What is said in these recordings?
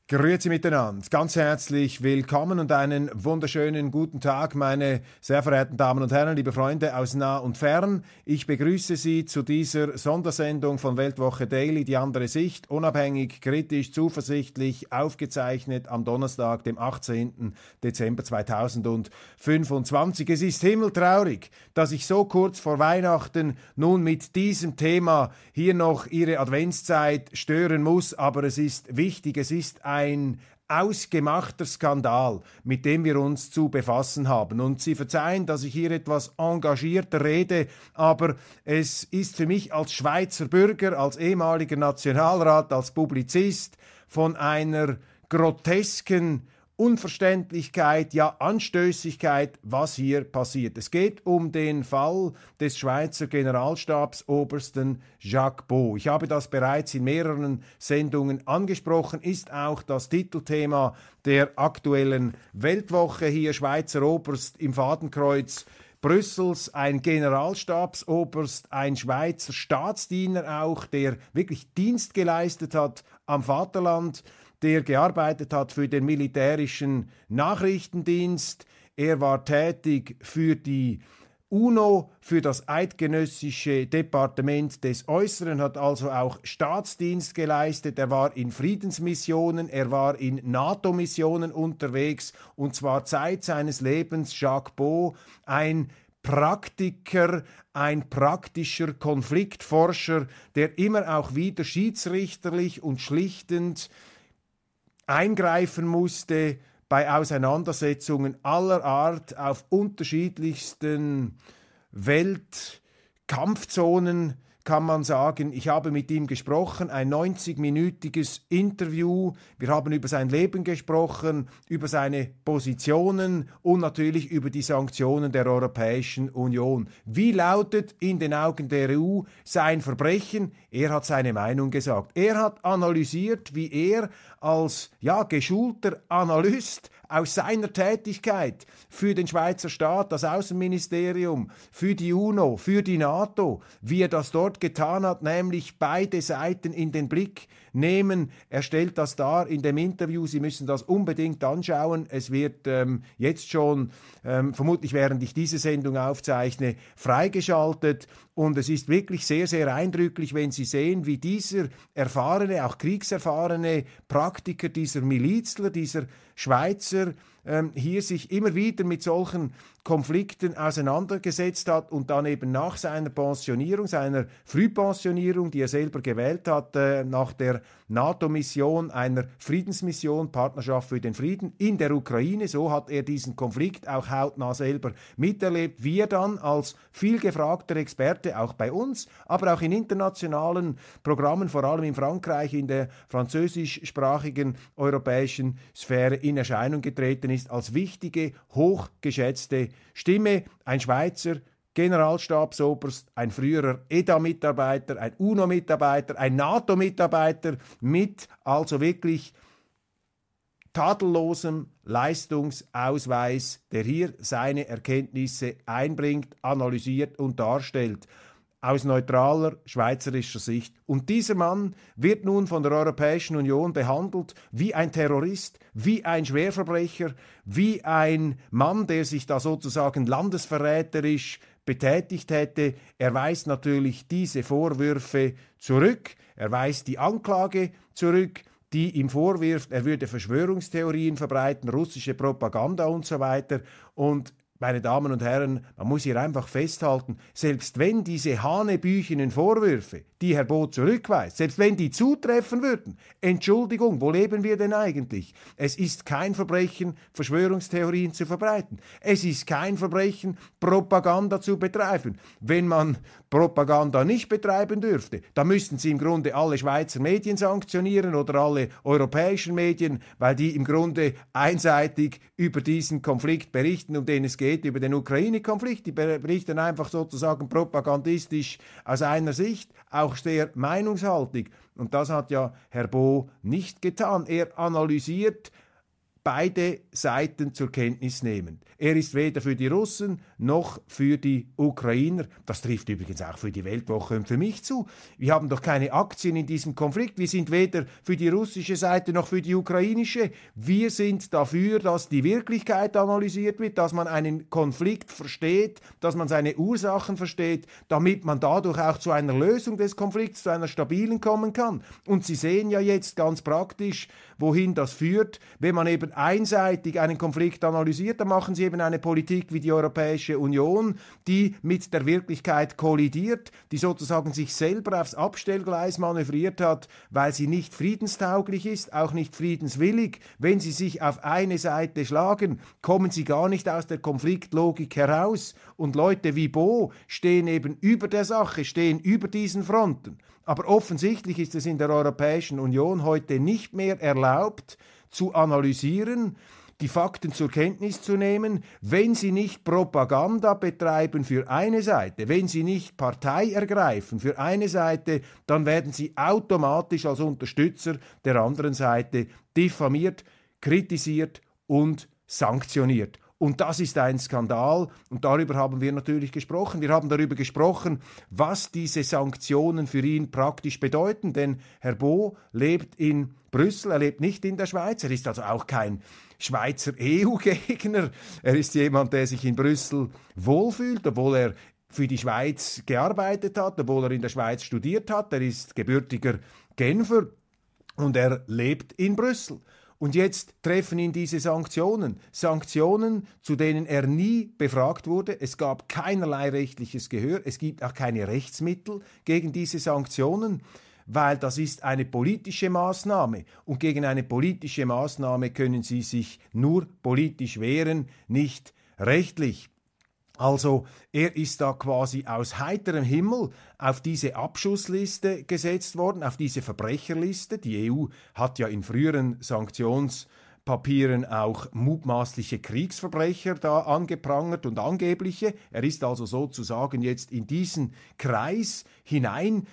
Grüezi miteinander, ganz herzlich willkommen und einen wunderschönen guten Tag, meine sehr verehrten Damen und Herren, liebe Freunde aus nah und fern. Ich begrüße Sie zu dieser Sondersendung von Weltwoche Daily, die andere Sicht, unabhängig, kritisch, zuversichtlich, aufgezeichnet am Donnerstag, dem 18. Dezember 2025. Es ist himmeltraurig, dass ich so kurz vor Weihnachten nun mit diesem Thema hier noch Ihre Adventszeit stören muss, aber es ist wichtig, es ist ein ausgemachter Skandal, mit dem wir uns zu befassen haben. Und Sie verzeihen, dass ich hier etwas engagierter rede, aber es ist für mich als Schweizer Bürger, als ehemaliger Nationalrat, als Publizist von einer grotesken Unverständlichkeit, ja Anstößigkeit, was hier passiert. Es geht um den Fall des Schweizer Generalstabsobersten Jacques Beau. Ich habe das bereits in mehreren Sendungen angesprochen, ist auch das Titelthema der aktuellen Weltwoche hier, Schweizer Oberst im Fadenkreuz Brüssels, ein Generalstabsoberst, ein Schweizer Staatsdiener auch, der wirklich Dienst geleistet hat am Vaterland, der gearbeitet hat für den militärischen Nachrichtendienst. Er war tätig für die UNO, für das Eidgenössische Departement des Äußeren, hat also auch Staatsdienst geleistet. Er war in Friedensmissionen, er war in NATO-Missionen unterwegs und zwar Zeit seines Lebens Jacques Beau, ein Praktiker, ein praktischer Konfliktforscher, der immer auch wieder schiedsrichterlich und schlichtend eingreifen musste bei Auseinandersetzungen aller Art auf unterschiedlichsten Weltkampfzonen, kann man sagen. Ich habe mit ihm gesprochen, ein 90-minütiges Interview. Wir haben über sein Leben gesprochen, über seine Positionen und natürlich über die Sanktionen der Europäischen Union. Wie lautet in den Augen der EU sein Verbrechen? Er hat seine Meinung gesagt. Er hat analysiert, wie er als geschulter Analyst aus seiner Tätigkeit für den Schweizer Staat, das Außenministerium, für die UNO, für die NATO, wie er das dort getan hat, nämlich beide Seiten in den Blick nehmen. Er stellt das dar in dem Interview. Sie müssen das unbedingt anschauen. Es wird jetzt schon, vermutlich während ich diese Sendung aufzeichne, freigeschaltet. Und es ist wirklich sehr, sehr eindrücklich, wenn Sie sehen, wie dieser erfahrene, auch kriegserfahrene Praktiker, dieser Milizler, dieser Schweizer, hier sich immer wieder mit solchen Konflikten auseinandergesetzt hat und dann eben nach seiner Pensionierung, seiner Frühpensionierung, die er selber gewählt hat, nach der NATO-Mission, einer Friedensmission, Partnerschaft für den Frieden in der Ukraine, so hat er diesen Konflikt auch hautnah selber miterlebt, wie er dann als vielgefragter Experte, auch bei uns, aber auch in internationalen Programmen, vor allem in Frankreich, in der französischsprachigen europäischen Sphäre in Erscheinung getreten ist, als wichtige, hochgeschätzte Stimme, ein Schweizer Generalstabsoberst, ein früherer EDA-Mitarbeiter, ein UNO-Mitarbeiter, ein NATO-Mitarbeiter mit also wirklich tadellosem Leistungsausweis, der hier seine Erkenntnisse einbringt, analysiert und darstellt, aus neutraler schweizerischer Sicht. Und dieser Mann wird nun von der Europäischen Union behandelt wie ein Terrorist, wie ein Schwerverbrecher, wie ein Mann, der sich da sozusagen landesverräterisch betätigt hätte. Er weist natürlich diese Vorwürfe zurück, er weist die Anklage zurück, die ihm vorwirft, er würde Verschwörungstheorien verbreiten, russische Propaganda und so weiter. Und meine Damen und Herren, man muss hier einfach festhalten, selbst wenn diese hanebüchenen Vorwürfe, die Herr Beau zurückweist, selbst wenn die zutreffen würden, Entschuldigung, wo leben wir denn eigentlich? Es ist kein Verbrechen, Verschwörungstheorien zu verbreiten. Es ist kein Verbrechen, Propaganda zu betreiben. Wenn man Propaganda nicht betreiben dürfte, dann müssten Sie im Grunde alle Schweizer Medien sanktionieren oder alle europäischen Medien, weil die im Grunde einseitig über diesen Konflikt berichten, um den es geht, über den Ukraine-Konflikt. Die berichten einfach sozusagen propagandistisch aus einer Sicht, auch sehr meinungshaltig. Und das hat ja Herr Beau nicht getan. Er analysiert beide Seiten zur Kenntnis nehmen. Er ist weder für die Russen noch für die Ukrainer. Das trifft übrigens auch für die Weltwoche und für mich zu. Wir haben doch keine Aktien in diesem Konflikt. Wir sind weder für die russische Seite noch für die ukrainische. Wir sind dafür, dass die Wirklichkeit analysiert wird, dass man einen Konflikt versteht, dass man seine Ursachen versteht, damit man dadurch auch zu einer Lösung des Konflikts, zu einer stabilen kommen kann. Und Sie sehen ja jetzt ganz praktisch, wohin das führt. Wenn man eben einseitig einen Konflikt analysiert, dann machen Sie eben eine Politik wie die Europäische Union, die mit der Wirklichkeit kollidiert, die sozusagen sich selber aufs Abstellgleis manövriert hat, weil sie nicht friedenstauglich ist, auch nicht friedenswillig. Wenn Sie sich auf eine Seite schlagen, kommen Sie gar nicht aus der Konfliktlogik heraus. Und Leute wie Bo stehen eben über der Sache, stehen über diesen Fronten. Aber offensichtlich ist es in der Europäischen Union heute nicht mehr erlaubt, zu analysieren, die Fakten zur Kenntnis zu nehmen, wenn sie nicht Propaganda betreiben für eine Seite, wenn sie nicht Partei ergreifen für eine Seite, dann werden sie automatisch als Unterstützer der anderen Seite diffamiert, kritisiert und sanktioniert. Und das ist ein Skandal und darüber haben wir natürlich gesprochen. Wir haben darüber gesprochen, was diese Sanktionen für ihn praktisch bedeuten, denn Herr Bo lebt in Brüssel, er lebt nicht in der Schweiz, er ist also auch kein Schweizer EU-Gegner, er ist jemand, der sich in Brüssel wohlfühlt, obwohl er für die Schweiz gearbeitet hat, obwohl er in der Schweiz studiert hat, er ist gebürtiger Genfer und er lebt in Brüssel. Und jetzt treffen ihn diese Sanktionen. Sanktionen, zu denen er nie befragt wurde. Es gab keinerlei rechtliches Gehör. Es gibt auch keine Rechtsmittel gegen diese Sanktionen, weil das ist eine politische Maßnahme. Und gegen eine politische Maßnahme können Sie sich nur politisch wehren, nicht rechtlich. Also er ist da quasi aus heiterem Himmel auf diese Abschussliste gesetzt worden, auf diese Verbrecherliste. Die EU hat ja in früheren Sanktionspapieren auch mutmaßliche Kriegsverbrecher da angeprangert und angebliche. Er ist also sozusagen jetzt in diesen Kreis hinein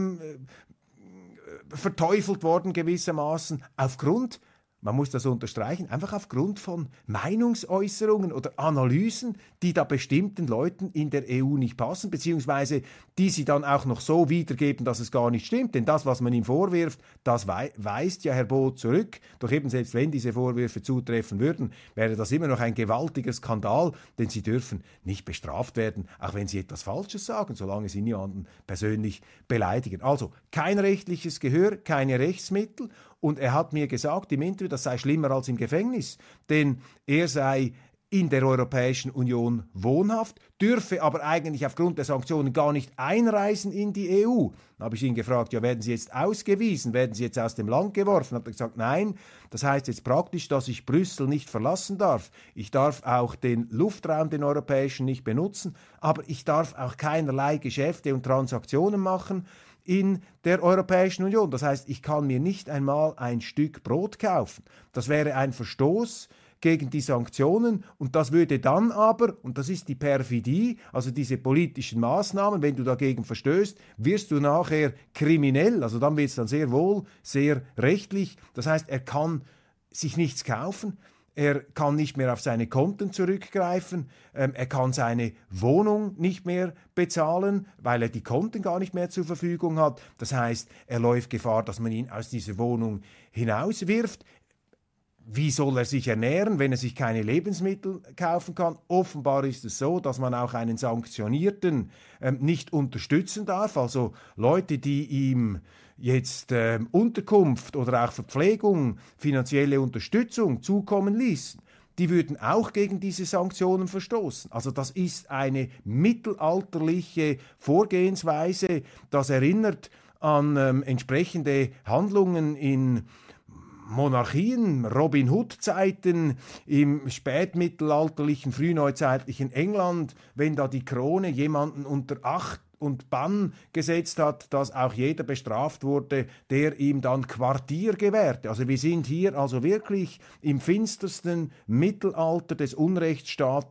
verteufelt worden gewissermaßen aufgrund, man muss das unterstreichen, einfach aufgrund von Meinungsäußerungen oder Analysen, die da bestimmten Leuten in der EU nicht passen, beziehungsweise die sie dann auch noch so wiedergeben, dass es gar nicht stimmt. Denn das, was man ihm vorwirft, das weist ja Herr Bo zurück. Doch eben selbst wenn diese Vorwürfe zutreffen würden, wäre das immer noch ein gewaltiger Skandal, denn sie dürfen nicht bestraft werden, auch wenn sie etwas Falsches sagen, solange sie niemanden persönlich beleidigen. Also kein rechtliches Gehör, keine Rechtsmittel. Und er hat mir gesagt im Interview, das sei schlimmer als im Gefängnis, denn er sei in der Europäischen Union wohnhaft, dürfe aber eigentlich aufgrund der Sanktionen gar nicht einreisen in die EU. Dann habe ich ihn gefragt, ja, werden Sie jetzt ausgewiesen, werden Sie jetzt aus dem Land geworfen? Hat er gesagt, nein, das heißt jetzt praktisch, dass ich Brüssel nicht verlassen darf. Ich darf auch den Luftraum, den europäischen, nicht benutzen, aber ich darf auch keinerlei Geschäfte und Transaktionen machen in der Europäischen Union. Das heißt, ich kann mir nicht einmal ein Stück Brot kaufen. Das wäre ein Verstoß gegen die Sanktionen und das würde dann aber, und das ist die Perfidie, also diese politischen Maßnahmen, wenn du dagegen verstößt, wirst du nachher kriminell, also dann wird es dann sehr wohl, sehr rechtlich. Das heißt, er kann sich nichts kaufen. Er kann nicht mehr auf seine Konten zurückgreifen, er kann seine Wohnung nicht mehr bezahlen, weil er die Konten gar nicht mehr zur Verfügung hat. Das heißt, er läuft Gefahr, dass man ihn aus dieser Wohnung hinauswirft. Wie soll er sich ernähren, wenn er sich keine Lebensmittel kaufen kann? Offenbar ist es so, dass man auch einen Sanktionierten nicht unterstützen darf. Also Leute, die ihm jetzt Unterkunft oder auch Verpflegung, finanzielle Unterstützung zukommen ließen, die würden auch gegen diese Sanktionen verstoßen. Also das ist eine mittelalterliche Vorgehensweise. Das erinnert an entsprechende Handlungen in Monarchien, Robin Hood-Zeiten im spätmittelalterlichen, frühneuzeitlichen England, wenn da die Krone jemanden unter Acht und Bann gesetzt hat, dass auch jeder bestraft wurde, der ihm dann Quartier gewährte. Also wir sind hier also wirklich im finstersten Mittelalter des Unrechtsstaates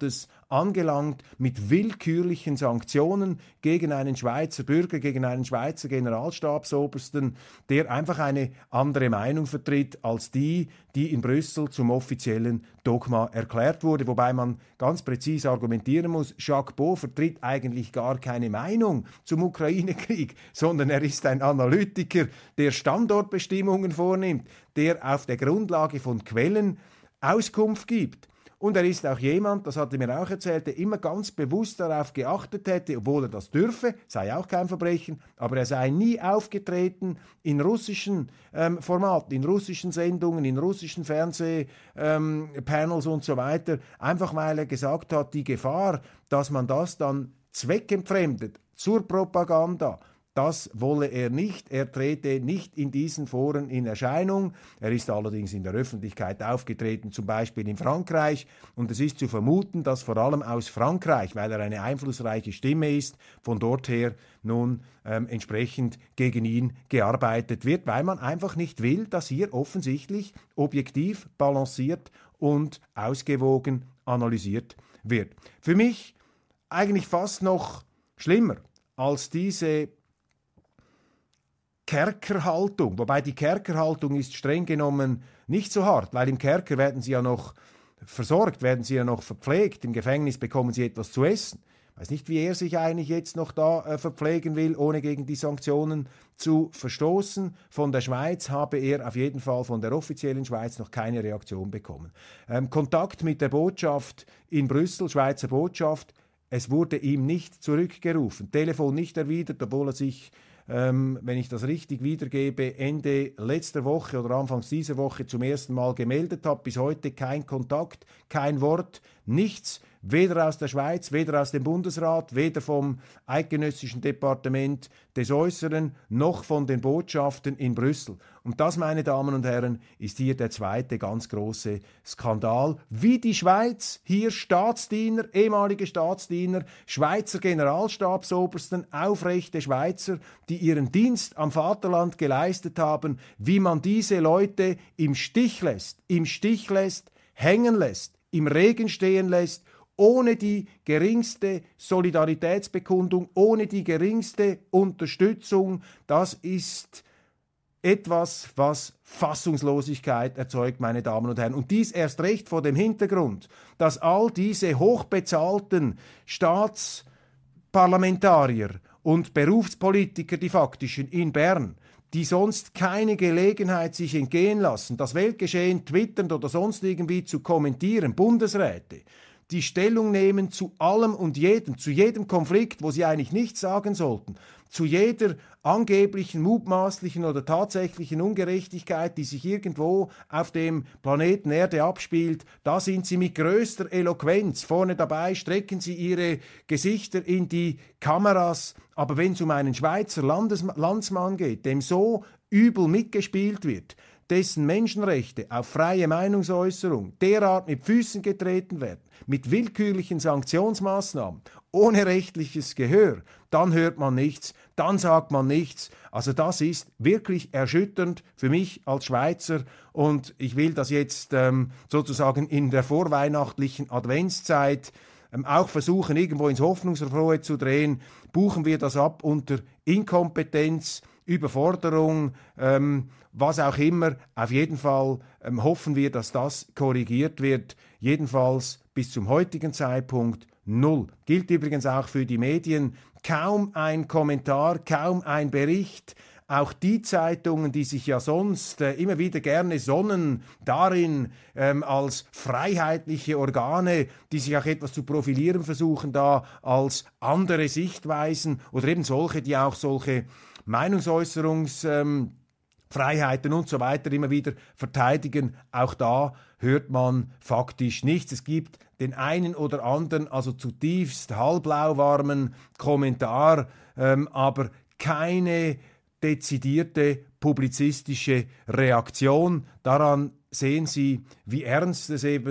angelangt mit willkürlichen Sanktionen gegen einen Schweizer Bürger, gegen einen Schweizer Generalstabsobersten, der einfach eine andere Meinung vertritt als die in Brüssel zum offiziellen Dogma erklärt wurde. Wobei man ganz präzise argumentieren muss, Jacques Beau vertritt eigentlich gar keine Meinung zum Ukraine-Krieg, sondern er ist ein Analytiker, der Standortbestimmungen vornimmt, der auf der Grundlage von Quellen Auskunft gibt. Und er ist auch jemand, das hat er mir auch erzählt, der immer ganz bewusst darauf geachtet hätte, obwohl er das dürfe, sei auch kein Verbrechen, aber er sei nie aufgetreten in russischen Formaten, in russischen Sendungen, in russischen Fernsehpanels und so weiter, einfach weil er gesagt hat, die Gefahr, dass man das dann zweckentfremdet zur Propaganda, das wolle er nicht. Er trete nicht in diesen Foren in Erscheinung. Er ist allerdings in der Öffentlichkeit aufgetreten, zum Beispiel in Frankreich. Und es ist zu vermuten, dass vor allem aus Frankreich, weil er eine einflussreiche Stimme ist, von dort her nun entsprechend gegen ihn gearbeitet wird, weil man einfach nicht will, dass hier offensichtlich objektiv, balanciert und ausgewogen analysiert wird. Für mich eigentlich fast noch schlimmer als diese Kerkerhaltung, wobei die Kerkerhaltung ist streng genommen nicht so hart, weil im Kerker werden sie ja noch versorgt, werden sie ja noch verpflegt, im Gefängnis bekommen sie etwas zu essen. Ich weiß nicht, wie er sich eigentlich jetzt noch da verpflegen will, ohne gegen die Sanktionen zu verstoßen. Von der Schweiz habe er auf jeden Fall, von der offiziellen Schweiz, noch keine Reaktion bekommen. Kontakt mit der Botschaft in Brüssel, Schweizer Botschaft, es wurde ihm nicht zurückgerufen, Telefon nicht erwidert, obwohl er sich, wenn ich das richtig wiedergebe, Ende letzter Woche oder Anfangs dieser Woche zum ersten Mal gemeldet hat. Bis heute kein Kontakt, kein Wort, nichts, weder aus der Schweiz, weder aus dem Bundesrat, weder vom Eidgenössischen Departement des Äußeren, noch von den Botschaften in Brüssel. Und das, meine Damen und Herren, ist hier der zweite ganz große Skandal, wie die Schweiz hier Staatsdiener, ehemalige Staatsdiener, Schweizer Generalstabsobersten, aufrechte Schweizer, die ihren Dienst am Vaterland geleistet haben, wie man diese Leute im Stich lässt, hängen lässt, im Regen stehen lässt, ohne die geringste Solidaritätsbekundung, ohne die geringste Unterstützung. Das ist etwas, was Fassungslosigkeit erzeugt, meine Damen und Herren. Und dies erst recht vor dem Hintergrund, dass all diese hochbezahlten Staatsparlamentarier und Berufspolitiker, die faktischen in Bern, die sonst keine Gelegenheit sich entgehen lassen, das Weltgeschehen twitternd oder sonst irgendwie zu kommentieren, Bundesräte, die Stellung nehmen zu allem und jedem, zu jedem Konflikt, wo sie eigentlich nichts sagen sollten, zu jeder angeblichen, mutmaßlichen oder tatsächlichen Ungerechtigkeit, die sich irgendwo auf dem Planeten Erde abspielt, da sind sie mit größter Eloquenz vorne dabei, strecken sie ihre Gesichter in die Kameras. Aber wenn es um einen Schweizer Landsmann geht, dem so übel mitgespielt wird, dessen Menschenrechte auf freie Meinungsäußerung derart mit Füßen getreten werden, mit willkürlichen Sanktionsmaßnahmen, ohne rechtliches Gehör, dann hört man nichts, dann sagt man nichts. Also das ist wirklich erschütternd für mich als Schweizer und ich will das jetzt sozusagen in der vorweihnachtlichen Adventszeit auch versuchen, irgendwo ins Hoffnungsfrohe zu drehen. Buchen wir das ab unter Inkompetenz, Überforderung, was auch immer. Auf jeden Fall hoffen wir, dass das korrigiert wird. Jedenfalls bis zum heutigen Zeitpunkt null. Gilt übrigens auch für die Medien. Kaum ein Kommentar, kaum ein Bericht. Auch die Zeitungen, die sich ja sonst immer wieder gerne sonnen darin, als freiheitliche Organe, die sich auch etwas zu profilieren versuchen, da als andere Sichtweisen oder eben solche, die auch solche Meinungsäußerungsfreiheiten und so weiter immer wieder verteidigen. Auch da hört man faktisch nichts. Es gibt den einen oder anderen, also zutiefst halblauwarmen Kommentar, aber keine dezidierte publizistische Reaktion. Daran sehen Sie, wie ernst es eben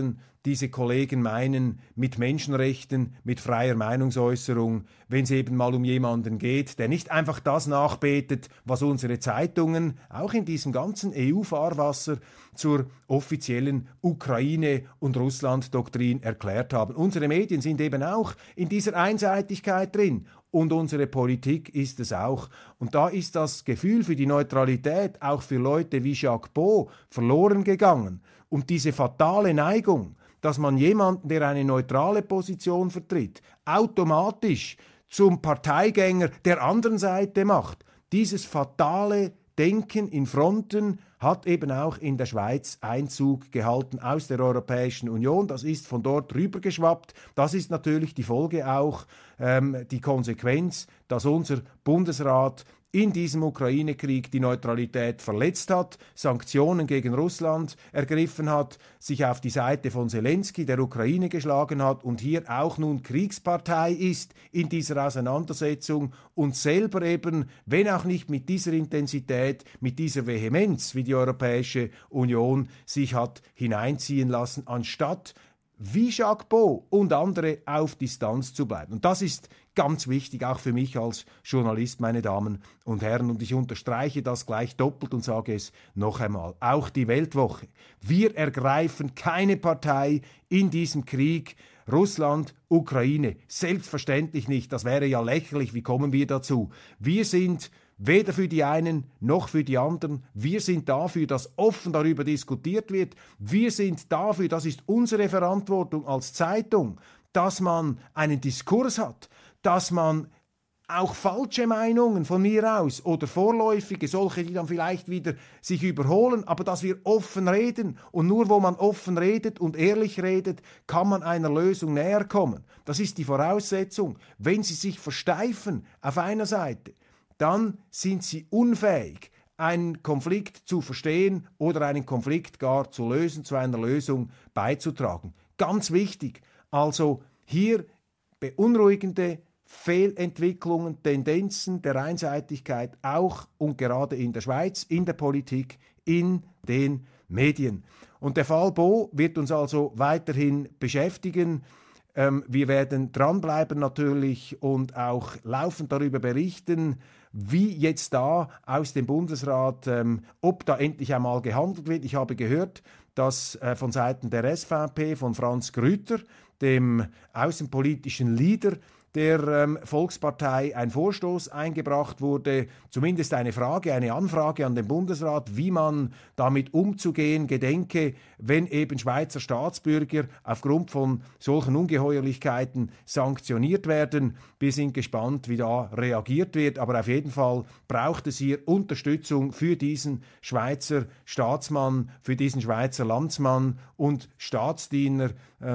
diese Kollegen meinen, mit Menschenrechten, mit freier Meinungsäußerung, wenn es eben mal um jemanden geht, der nicht einfach das nachbetet, was unsere Zeitungen auch in diesem ganzen EU-Fahrwasser zur offiziellen Ukraine- und Russland-Doktrin erklärt haben. Unsere Medien sind eben auch in dieser Einseitigkeit drin. Und unsere Politik ist es auch. Und da ist das Gefühl für die Neutralität auch für Leute wie Jacques Beau verloren gegangen. Und diese fatale Neigung, dass man jemanden, der eine neutrale Position vertritt, automatisch zum Parteigänger der anderen Seite macht, dieses fatale Denken in Fronten hat eben auch in der Schweiz Einzug gehalten aus der Europäischen Union. Das ist von dort rübergeschwappt. Das ist natürlich die Folge auch, die Konsequenz, dass unser Bundesrat in diesem Ukraine-Krieg die Neutralität verletzt hat, Sanktionen gegen Russland ergriffen hat, sich auf die Seite von Zelensky, der Ukraine, geschlagen hat und hier auch nun Kriegspartei ist in dieser Auseinandersetzung und selber eben, wenn auch nicht mit dieser Intensität, mit dieser Vehemenz, wie die Europäische Union sich hat hineinziehen lassen, anstatt wie Jacques Beau und andere auf Distanz zu bleiben. Und das ist ganz wichtig, auch für mich als Journalist, meine Damen und Herren. Und ich unterstreiche das gleich doppelt und sage es noch einmal. Auch die Weltwoche. Wir ergreifen keine Partei in diesem Krieg. Russland, Ukraine. Selbstverständlich nicht. Das wäre ja lächerlich. Wie kommen wir dazu? Wir sind weder für die einen noch für die anderen. Wir sind dafür, dass offen darüber diskutiert wird. Wir sind dafür, das ist unsere Verantwortung als Zeitung, dass man einen Diskurs hat, dass man auch falsche Meinungen von mir aus oder vorläufige, solche, die dann vielleicht wieder sich überholen, aber dass wir offen reden. Und nur wo man offen redet und ehrlich redet, kann man einer Lösung näher kommen. Das ist die Voraussetzung. Wenn Sie sich versteifen auf einer Seite, dann sind sie unfähig, einen Konflikt zu verstehen oder einen Konflikt gar zu lösen, zu einer Lösung beizutragen. Ganz wichtig, also hier beunruhigende Fehlentwicklungen, Tendenzen der Einseitigkeit auch und gerade in der Schweiz, in der Politik, in den Medien. Und der Fall Beau wird uns also weiterhin beschäftigen. Wir werden dranbleiben natürlich und auch laufend darüber berichten, wie jetzt da aus dem Bundesrat, ob da endlich einmal gehandelt wird. Ich habe gehört, dass von Seiten der SVP, von Franz Grüter, dem außenpolitischen Leader der Volkspartei, ein Vorstoß eingebracht wurde, zumindest eine Anfrage an den Bundesrat, wie man damit umzugehen gedenke, wenn eben Schweizer Staatsbürger aufgrund von solchen Ungeheuerlichkeiten sanktioniert werden. Wir sind gespannt, wie da reagiert wird, aber auf jeden Fall braucht es hier Unterstützung für diesen Schweizer Staatsmann, für diesen Schweizer Landsmann und Staatsdiener,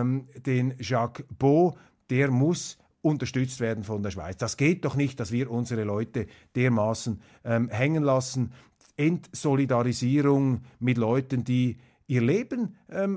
den Jacques Beau. Der muss unterstützt werden von der Schweiz. Das geht doch nicht, dass wir unsere Leute dermaßen hängen lassen. Entsolidarisierung mit Leuten, die ihr Leben,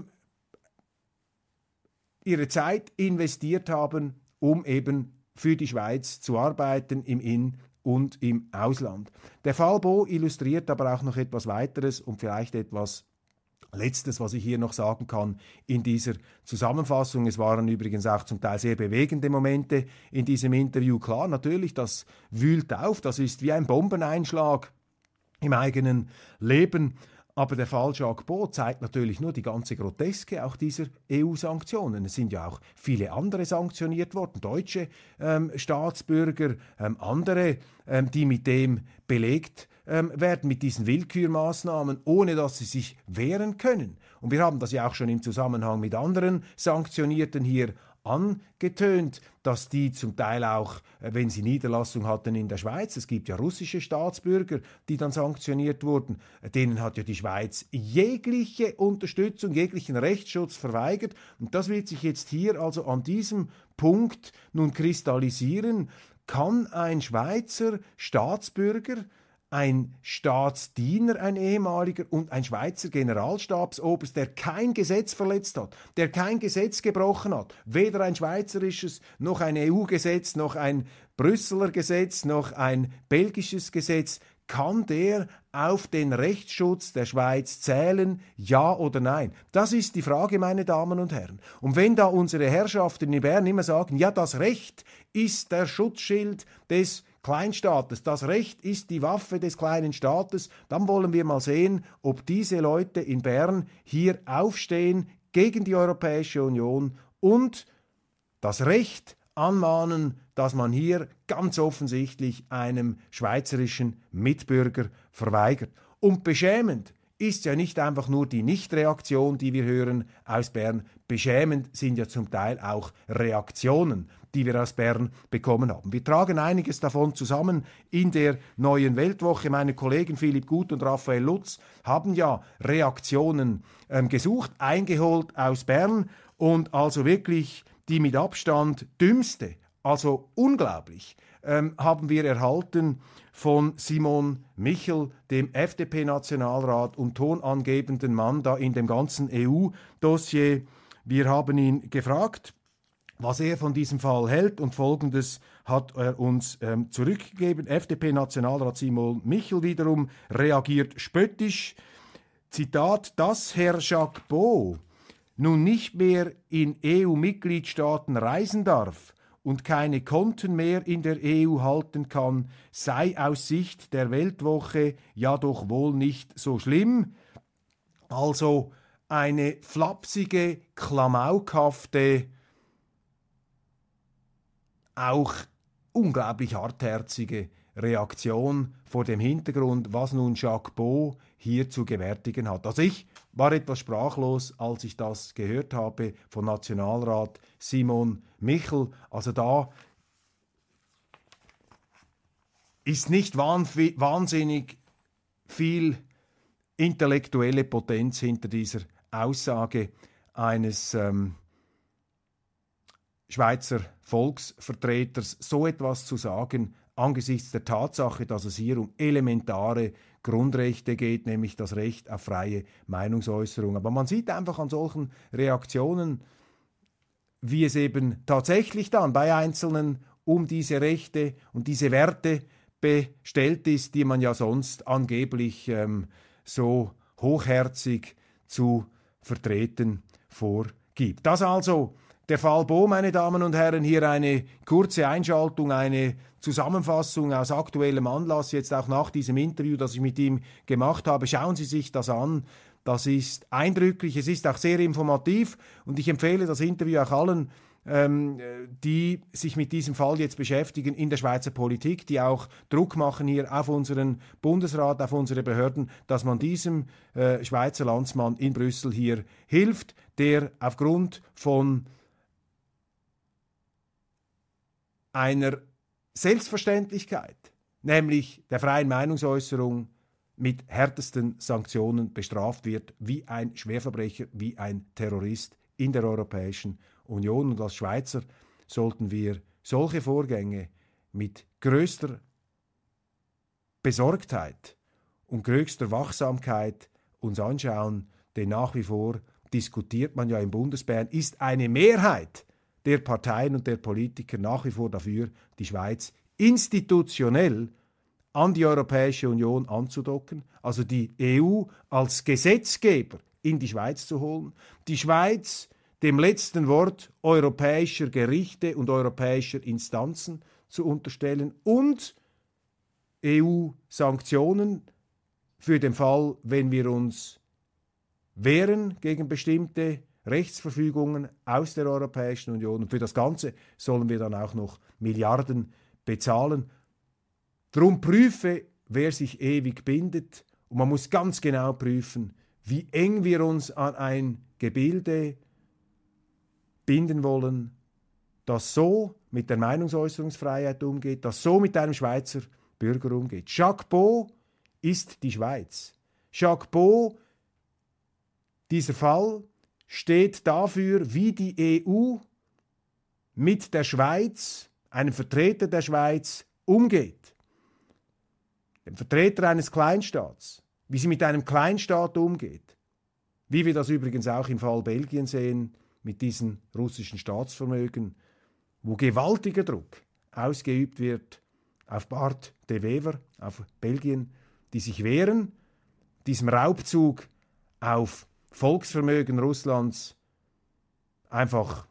ihre Zeit investiert haben, um eben für die Schweiz zu arbeiten im In- und im Ausland. Der Fall Beau illustriert aber auch noch etwas weiteres und vielleicht etwas Letztes, was ich hier noch sagen kann in dieser Zusammenfassung. Es waren übrigens auch zum Teil sehr bewegende Momente in diesem Interview. Klar, natürlich, das wühlt auf, das ist wie ein Bombeneinschlag im eigenen Leben. Aber der Fall Jacques Beau zeigt natürlich nur die ganze Groteske auch dieser EU-Sanktionen. Es sind ja auch viele andere sanktioniert worden, deutsche Staatsbürger, andere, die mit dem belegt werden, mit diesen Willkürmaßnahmen, ohne dass sie sich wehren können. Und wir haben das ja auch schon im Zusammenhang mit anderen Sanktionierten hier angetönt, dass die zum Teil auch, wenn sie Niederlassung hatten in der Schweiz, es gibt ja russische Staatsbürger, die dann sanktioniert wurden, denen hat ja die Schweiz jegliche Unterstützung, jeglichen Rechtsschutz verweigert. Und das wird sich jetzt hier also an diesem Punkt nun kristallisieren. Kann ein Schweizer Staatsbürger, ein Staatsdiener, ein ehemaliger, und ein Schweizer Generalstabsoberst, der kein Gesetz verletzt hat, der kein Gesetz gebrochen hat, weder ein schweizerisches, noch ein EU-Gesetz, noch ein Brüsseler Gesetz, noch ein belgisches Gesetz, kann der auf den Rechtsschutz der Schweiz zählen, ja oder nein? Das ist die Frage, meine Damen und Herren. Und wenn da unsere Herrschaften in Bern immer sagen, ja, das Recht ist der Schutzschild des Kleinstaates, das Recht ist die Waffe des kleinen Staates, dann wollen wir mal sehen, ob diese Leute in Bern hier aufstehen gegen die Europäische Union und das Recht anmahnen, dass man hier ganz offensichtlich einem schweizerischen Mitbürger verweigert. Und beschämend ist ja nicht einfach nur die Nichtreaktion, die wir hören aus Bern. Beschämend sind ja zum Teil auch Reaktionen, die wir aus Bern bekommen haben. Wir tragen einiges davon zusammen in der Neuen Weltwoche. Meine Kollegen Philipp Gut und Raphael Lutz haben ja Reaktionen gesucht, eingeholt aus Bern und also wirklich die mit Abstand dümmste, also unglaublich, haben wir erhalten von Simon Michel, dem FDP-Nationalrat und tonangebenden Mann da in dem ganzen EU-Dossier. Wir haben ihn gefragt, was er von diesem Fall hält, und Folgendes hat er uns zurückgegeben. FDP-Nationalrat Simon Michel wiederum reagiert spöttisch. Zitat, dass Herr Jacques Beau nun nicht mehr in EU-Mitgliedstaaten reisen darf und keine Konten mehr in der EU halten kann, sei aus Sicht der Weltwoche ja doch wohl nicht so schlimm. Also eine flapsige, klamaukhafte, auch unglaublich hartherzige Reaktion vor dem Hintergrund, was nun Jacques Beau hier zu gewärtigen hat. Also ich war etwas sprachlos, als ich das gehört habe von Nationalrat Simon Michel. Also da ist nicht wahnsinnig viel intellektuelle Potenz hinter dieser Aussage eines Schweizer Volksvertreters, so etwas zu sagen, angesichts der Tatsache, dass es hier um elementare Grundrechte geht, nämlich das Recht auf freie Meinungsäußerung. Aber man sieht einfach an solchen Reaktionen, wie es eben tatsächlich dann bei Einzelnen um diese Rechte und diese Werte bestellt ist, die man ja sonst angeblich so hochherzig zu vertreten vorgibt. Das also der Fall Beau, meine Damen und Herren, hier eine kurze Einschaltung, eine Zusammenfassung aus aktuellem Anlass, jetzt auch nach diesem Interview, das ich mit ihm gemacht habe. Schauen Sie sich das an. Das ist eindrücklich, es ist auch sehr informativ und ich empfehle das Interview auch allen, die sich mit diesem Fall jetzt beschäftigen in der Schweizer Politik, die auch Druck machen hier auf unseren Bundesrat, auf unsere Behörden, dass man diesem Schweizer Landsmann in Brüssel hier hilft, der aufgrund von einer Selbstverständlichkeit, nämlich der freien Meinungsäußerung, mit härtesten Sanktionen bestraft wird, wie ein Schwerverbrecher, wie ein Terrorist in der Europäischen Union. Und als Schweizer sollten wir solche Vorgänge mit größter Besorgtheit und größter Wachsamkeit uns anschauen, denn nach wie vor diskutiert man ja im Bundesbern, ist eine Mehrheit der Parteien und der Politiker nach wie vor dafür, die Schweiz institutionell an die Europäische Union anzudocken, also die EU als Gesetzgeber in die Schweiz zu holen, die Schweiz dem letzten Wort europäischer Gerichte und europäischer Instanzen zu unterstellen und EU-Sanktionen für den Fall, wenn wir uns wehren gegen bestimmte Rechtsverfügungen aus der Europäischen Union. Und für das Ganze sollen wir dann auch noch Milliarden bezahlen. Darum prüfe, wer sich ewig bindet. Und man muss ganz genau prüfen, wie eng wir uns an ein Gebilde binden wollen, das so mit der Meinungsäußerungsfreiheit umgeht, das so mit einem Schweizer Bürger umgeht. Jacques Beau ist die Schweiz. Jacques Beau, dieser Fall, steht dafür, wie die EU mit der Schweiz, einem Vertreter der Schweiz, umgeht. Dem Vertreter eines Kleinstaats, wie sie mit einem Kleinstaat umgeht. Wie wir das übrigens auch im Fall Belgien sehen, mit diesen russischen Staatsvermögen, wo gewaltiger Druck ausgeübt wird auf Bart de Wever, auf Belgien, die sich wehren, diesem Raubzug auf Volksvermögen Russlands einfach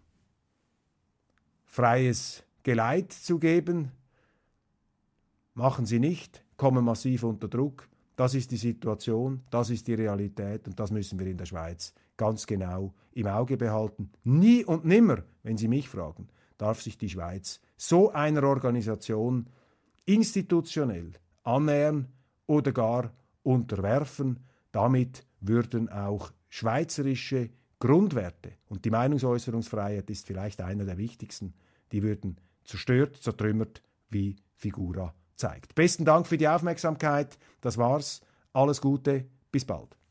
freies Geleit zu geben. Machen sie nicht, kommen massiv unter Druck. Das ist die Situation, das ist die Realität und das müssen wir in der Schweiz ganz genau im Auge behalten. Nie und nimmer, wenn Sie mich fragen, darf sich die Schweiz so einer Organisation institutionell annähern oder gar unterwerfen. Damit würden auch schweizerische Grundwerte, und die Meinungsäußerungsfreiheit ist vielleicht einer der wichtigsten, die würden zerstört, zertrümmert, wie Figura zeigt. Besten Dank für die Aufmerksamkeit. Das war's. Alles Gute. Bis bald.